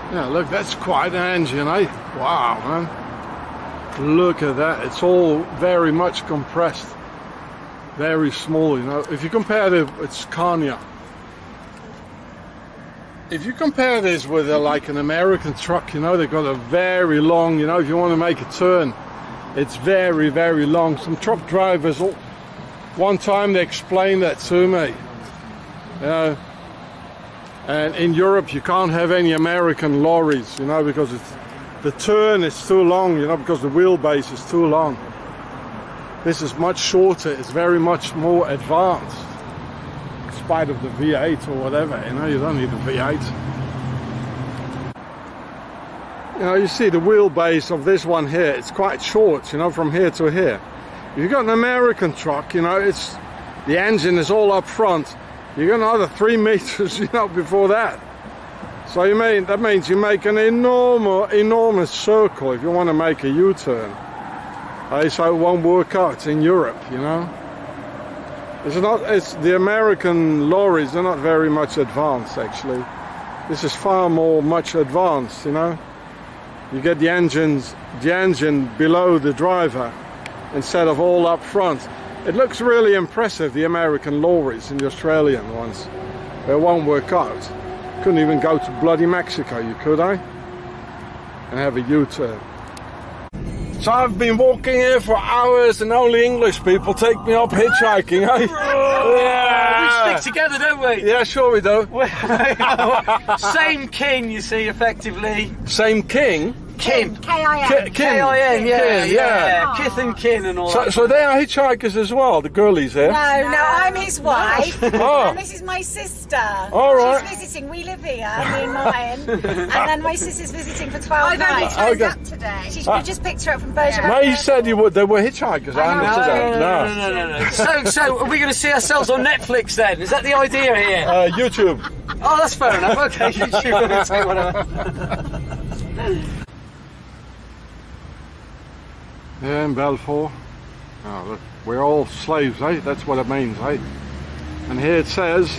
Yeah, look, that's quite an engine, eh? Wow, man. Look at that. It's all very much compressed. Very small, you know. If you compare it with Scania. If you compare this with like an American truck, you know, they've got a very long, you know, if you want to make a turn, it's very, very long. Some truck drivers, one time they explained that to me. You know, and in Europe you can't have any American lorries, you know, because the turn is too long, you know, because the wheelbase is too long. This is much shorter, it's very much more advanced. In spite of the V8 or whatever, you know, you don't need a V8. You know, you see the wheelbase of this one here, it's quite short, you know, from here to here. If you've got an American truck, you know, the engine is all up front. You got another 3 meters, you know, before that. So that means you make an enormous circle if you want to make a U-turn. So it won't work out in Europe, you know. It's the American lorries, they're not very much advanced actually. This is much advanced, you know. You get the engine below the driver instead of all up front. It looks really impressive, the American lorries and the Australian ones. They won't work out. Couldn't even go to bloody Mexico, you could, eh? And have a U-turn. So I've been walking here for hours and only English people take me up hitchhiking, eh? Yeah. We stick together, don't we? Yeah, sure we do. Same king, you see, effectively. Same king? Kin. K-I-N. K-I-N, yeah, Kin, yeah. Kith and kin and all that. So they are hitchhikers as well, the girlies here? No, I'm his wife. Oh. And this is my sister. All right. She's visiting. We live here, me and mine. And then my sister's visiting for 12 nights. I Turned up today. We just picked her up from Bergerac. No, you said they were hitchhikers. No. So are we going to see ourselves on Netflix then? Is that the idea here? YouTube. Oh, that's fair enough. Okay, YouTube. Let's say whatever. Yeah, in Balfour. Oh, look, we're all slaves, eh? That's what it means, eh? And here it says,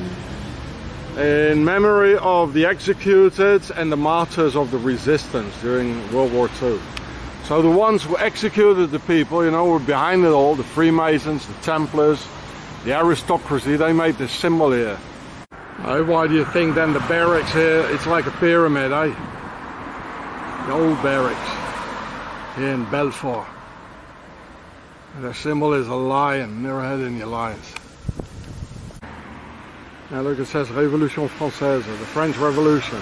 in memory of the executed and the martyrs of the resistance during World War II. So the ones who executed the people, you know, were behind it all, the Freemasons, the Templars, the aristocracy, they made this symbol here. Why do you think then the barracks here, it's like a pyramid, eh? The old barracks. Here in Balfour. Their symbol is a lion. Never had any lions. Now look, it says Révolution Française, the French Revolution.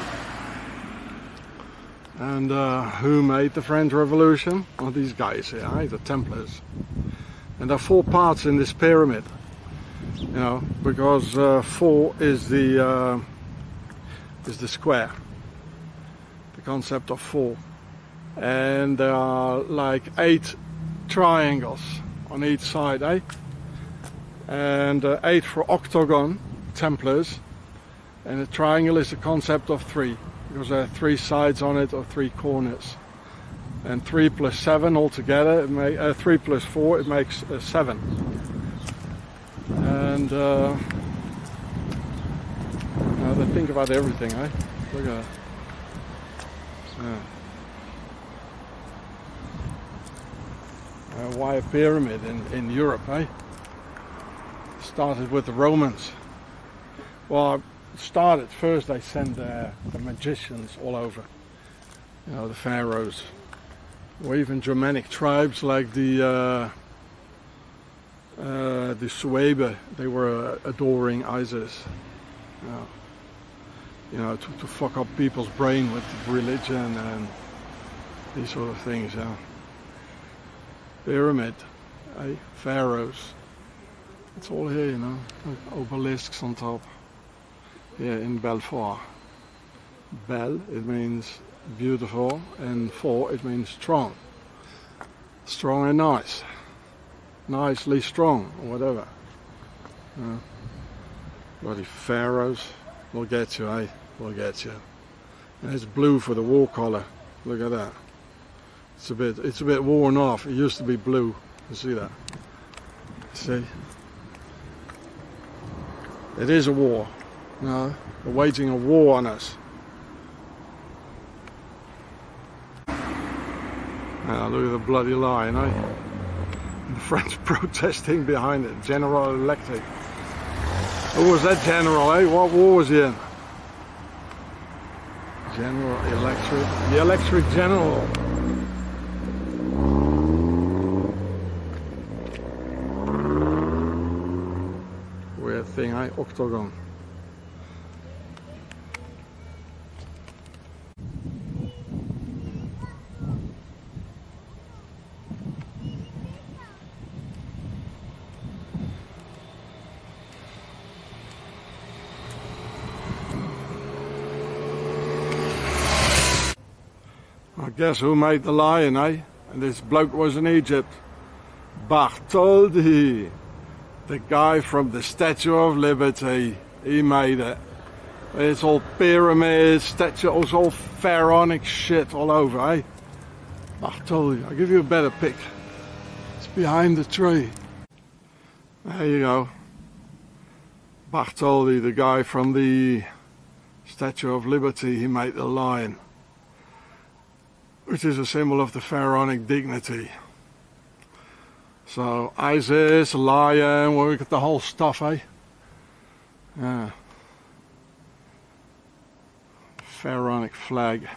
And who made the French Revolution? Well, these guys here, right? The Templars. And there are 4 parts in this pyramid. You know, because 4 is the square. The concept of 4. And there are like 8 triangles on each side, eh? And 8 for octagon, Templars, and a triangle is the concept of 3, because there are 3 sides on it or 3 corners. And 3 plus 7 altogether, 3 plus 4, it makes 7. And they think about everything, eh? Look at that. Yeah. Why a pyramid in Europe, eh? Started with the Romans. Well, it started first, they sent the magicians all over. You know, the pharaohs. Or even Germanic tribes like the Suebe, they were adoring Isis. You know, to fuck up people's brain with religion and these sort of things, yeah. Pyramid, pharaohs. It's all here, you know. Obelisks on top. Here in Balfour. Belle, it means beautiful, and four, it means strong. Strong and nice. Nicely strong, or whatever. Bloody pharaohs. We'll get you, eh? We'll get you. And it's blue for the war color. Look at that. It's a bit worn off. It used to be blue. You see that? See? It is a war. No, they're waging a war on us. Look at the bloody line, eh? And the French protesting behind it. General Electric. Who was that general, eh? What war was he in? General Electric. The Electric General. Weird thing, eh? Octagon. Guess who made the lion, eh? And this bloke was in Egypt. Bartholdi, the guy from the Statue of Liberty. He made it. It's all pyramids, statues, it's all pharaonic shit all over, eh? Bartholdi, I'll give you a better pic. It's behind the tree. There you go. Bartholdi, the guy from the Statue of Liberty, he made the lion, which is a symbol of the pharaonic dignity. So Isis, lion, well, we got the whole stuff, eh? Yeah. Pharaonic flag.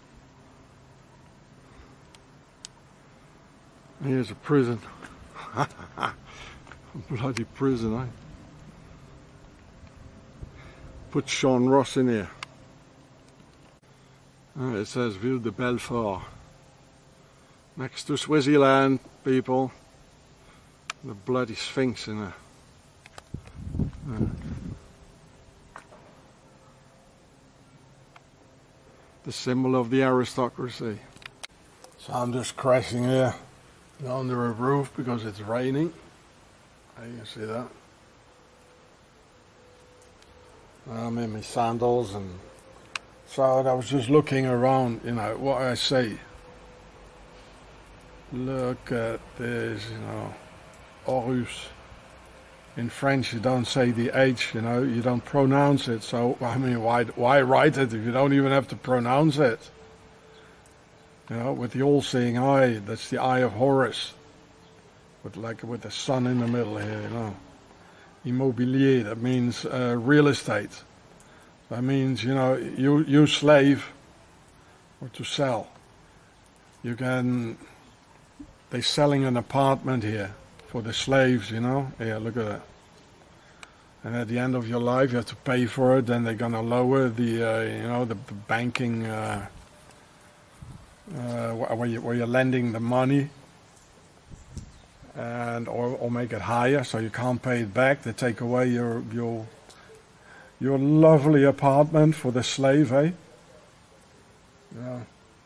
Here's a prison. Bloody prison, eh? Put Sean Ross in here. It says Ville de Belfort. Next to Swaziland, people. The bloody Sphinx in there. The symbol of the aristocracy. So I'm just crashing here under a roof because it's raining. You can see that. I'm in my sandals, and so I was just looking around, you know, what I say. Look at this, you know, Horus. In French you don't say the H, you know, you don't pronounce it, so, I mean, why write it if you don't even have to pronounce it? You know, with the all-seeing eye, that's the eye of Horus. With the sun in the middle here, you know. Immobilier, that means real estate. That means, you know, you slave, or to sell. You can, they're selling an apartment here for the slaves, you know. Yeah, look at that. And at the end of your life, you have to pay for it. Then they're gonna lower the, you know, the banking, where you're lending the money, and or make it higher, so you can't pay it back. They take away your lovely apartment for the slave, eh? Yeah.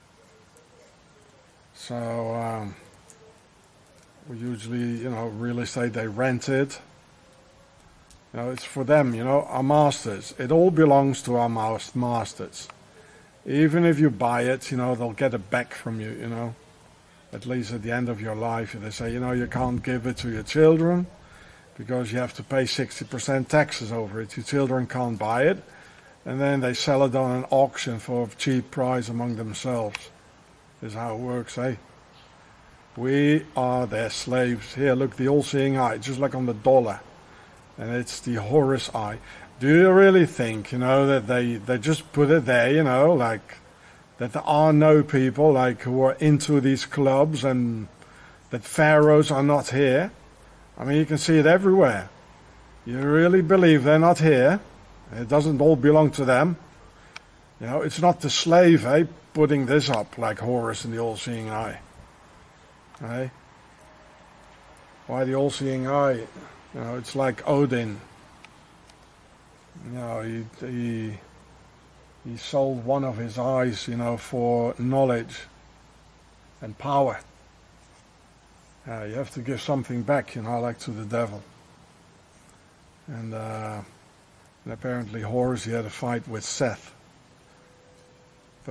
So we usually, you know, real estate, they rent it. You know, it's for them, you know, our masters. It all belongs to our masters. Even if you buy it, you know, they'll get it back from you, you know. At least at the end of your life, they say, you know, you can't give it to your children because you have to pay 60% taxes over it. Your children can't buy it. And then they sell it on an auction for a cheap price among themselves. This is how it works, eh? We are their slaves. Here, look, the all-seeing eye, just like on the dollar. And it's the Horus eye. Do you really think, you know, that they just put it there, you know, like that there are no people like who are into these clubs, and that pharaohs are not here? I mean, you can see it everywhere. You really believe they're not here? It doesn't all belong to them? You know, it's not the slave, eh, putting this up like Horus and the all-seeing eye. Eh? Why the all-seeing eye? You know, it's like Odin. You know, he sold one of his eyes, you know, for knowledge and power. You have to give something back, you know, like to the devil. And apparently Horus, he had a fight with Seth. But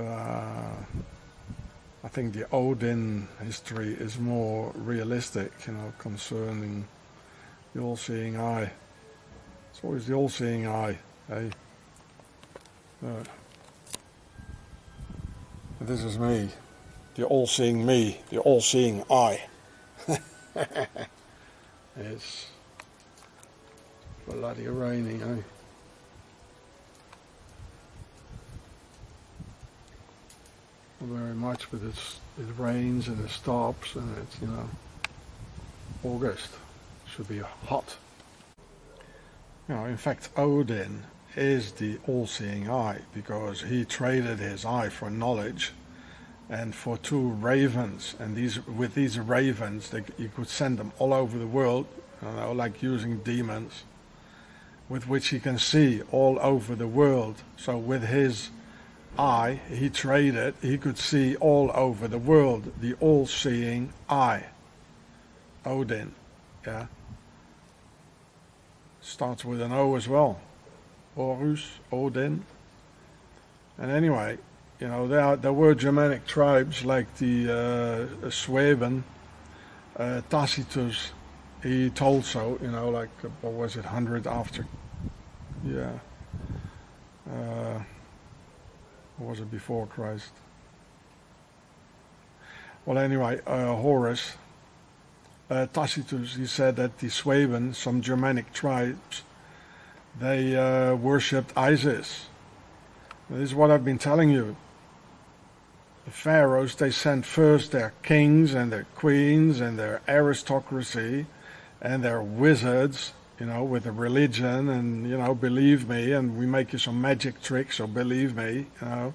I think the Odin history is more realistic, you know, concerning the all-seeing eye. It's always the all-seeing eye, eh? This is me, the all-seeing me, the all-seeing I. It's bloody raining, eh? Not very much, but it rains and it stops, and it's, you know, August. Should be hot. You know, in fact, Odin is the all-seeing eye, because he traded his eye for knowledge and for 2 ravens, and with these ravens you could send them all over the world, you know, like using demons, with which he can see all over the world. So with his eye he traded, he could see all over the world, the all-seeing eye, Odin. Yeah, starts with an O as well, Horus, Odin. And anyway, you know, there were Germanic tribes like the Sueven. Tacitus, he told so, you know, like, what was it, 100 after, yeah, or was it before Christ? Well, anyway, Horus, Tacitus, he said that the Sueven, some Germanic tribes, they worshipped Isis. This is what I've been telling you. The pharaohs, they sent first their kings and their queens and their aristocracy and their wizards, you know, with a religion, and, you know, believe me, and we make you some magic tricks, so believe me, you know,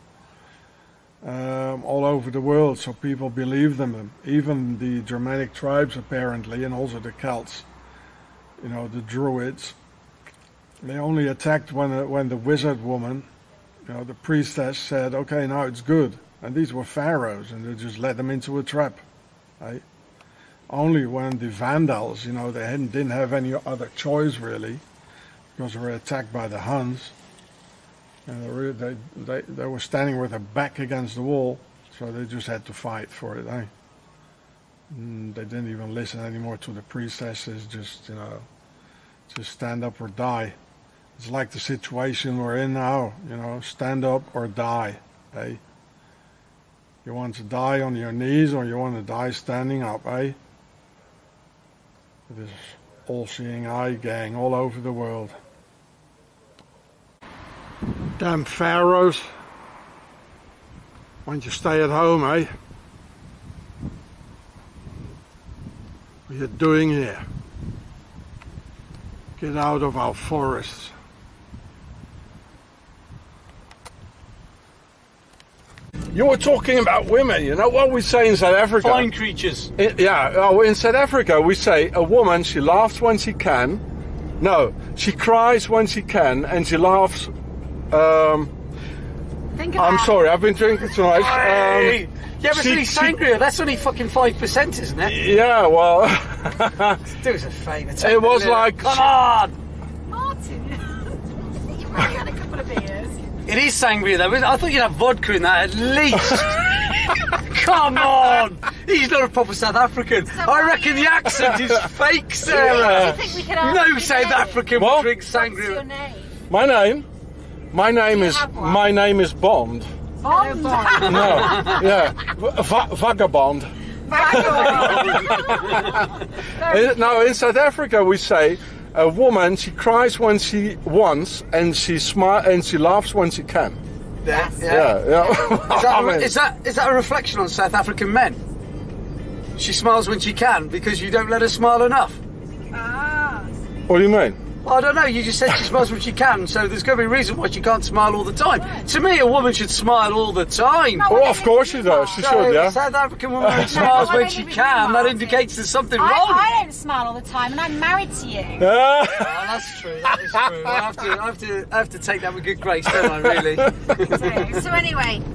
all over the world, so people believe them. Even the Germanic tribes, apparently, and also the Celts, you know, the Druids, they only attacked when the wizard woman, you know, the priestess, said, okay, now it's good. And these were pharaohs, and they just let them into a trap. Right? Only when the Vandals, you know, they didn't have any other choice really, because they were attacked by the Huns, and they were standing with their back against the wall, so they just had to fight for it. Eh? They didn't even listen anymore to the priestesses. Just, you know, just stand up or die. It's like the situation we're in now. You know, stand up or die. Eh? You want to die on your knees, or you want to die standing up, eh? This all-seeing eye gang all over the world. Damn pharaohs. Why don't you stay at home, eh? What are you doing here? Get out of our forests. You were talking about women, you know what we say in South Africa? Fine creatures. In South Africa we say a woman, she laughs when she can. No, she cries when she can, and she laughs. I'm sorry, I've been drinking too much. Yeah, but it's only sangria. That's only fucking 5%, isn't it? Yeah, well. Do us a favour. It was like. Come on! Martin, you've already had a couple of beers. It is sangria though. I thought you'd have vodka in that at least. Come on! He's not a proper South African. So I reckon the accent is fake, Sarah. Do you think we could ask No your South name? African would drink sangria. What's your name? My name is Bond. Bond. No, yeah, vagabond. No, in South Africa we say a woman, she cries when she wants, and she laughs when she can. Yeah. Is that a reflection on South African men? She smiles when she can because you don't let her smile enough. What do you mean? Well, I don't know, you just said she smiles when she can, so there's going to be a reason why she can't smile all the time. To me, a woman should smile all the time. No, Oh, of course she does. She should, yeah. A South African woman who smiles when she can, that indicates there's something wrong. I don't smile all the time, and I'm married to you. Oh, that's true, that is true. I have to take that with good grace, don't I, really? So anyway.